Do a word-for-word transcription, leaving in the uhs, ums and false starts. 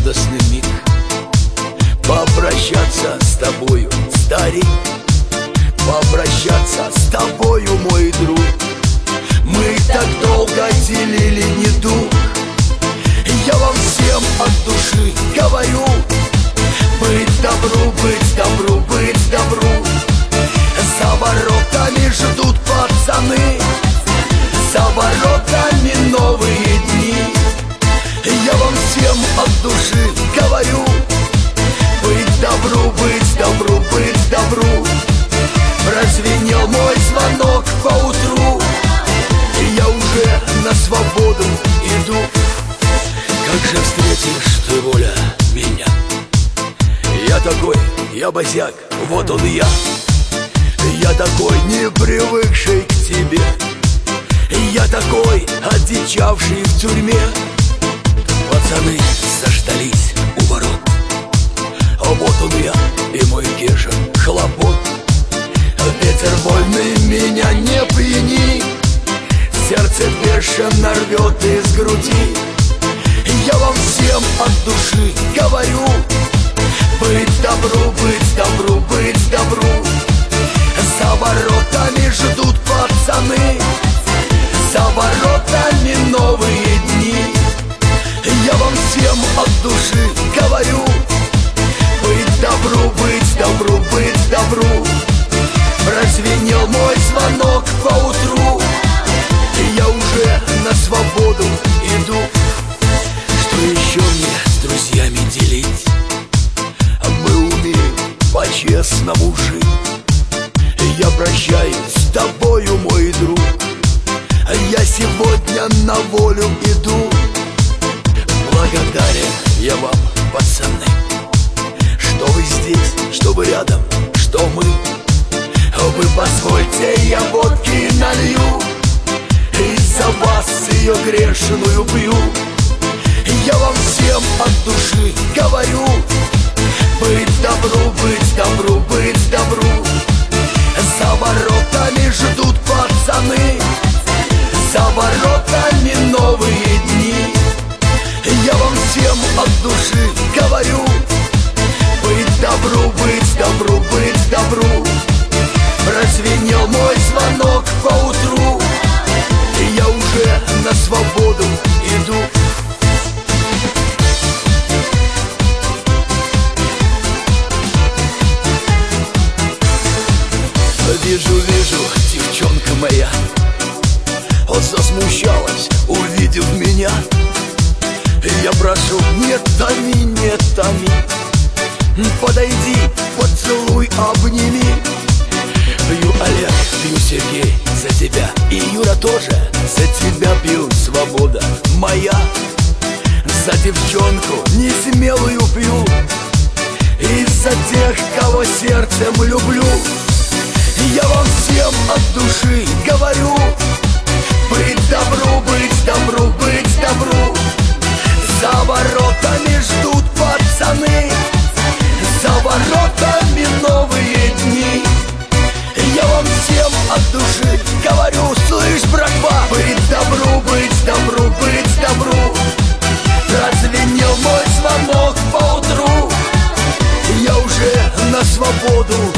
радостный миг попрощаться с тобою, старик, попрощаться с тобою, мой друг. Мы так долго делили недуг. Я вам всем от души говорю: быть добру, быть добру, быть добру. За воротами ждут пацаны, за воротами новые дни. Я вам всем от души говорю: быть добру, быть добру, быть добру. Прозвенел мой звонок поутру, и я уже на свободу иду. Как же встретишь ты, воля, меня? Я такой, я босяк, вот он я. Я такой, не привыкший к тебе. Я такой, одичавший в тюрьме. Пацаны заждались у ворот, а вот он я и мой Геша хлопот. Ветер вольный меня не пьяни, сердце бешено рвет из груди. Я вам всем от души говорю: быть добру, быть добру, быть добру. За воротами ждут пацаны, за воротами новые дни. Я вам всем от души говорю: быть добру, быть добру, быть добру. Прозвенел мой звонок поутру, и я уже на свободу иду. Что еще мне с друзьями делить? Мы умеем по-честному жить. Я прощаюсь с тобою, мой друг. Я сегодня на волю иду. Благодарен я вам, пацаны, что вы здесь, что вы рядом, что мы. Вы позвольте, я водки налью, и за вас ее грешную пью. Я вам всем от души говорю: быть добру, быть добру, быть добру. За воротами ждут пацаны, за воротами новые дни. Я вам всем от души говорю: быть добру, быть добру, быть добру. Прозвенел мой звонок поутру, и я уже на свободу иду. Вижу, вижу, девчонка моя вот засмущалась, увидев меня. Я прошу, не томи, не томи, подойди, поцелуй, обними. Пью, Олег, пью, Сергей, за тебя. И Юра тоже за тебя пью, свобода моя. За девчонку несмелую пью, и за тех, кого сердцем люблю. Я вам всем от души говорю: быть добру, быть добру, быть добру. За воротами ждут пацаны, за воротами новые дни. Я вам всем от души говорю: слышь, братва, быть добру, быть добру, быть добру. Прозвенел мой звонок поутру, я уже на свободу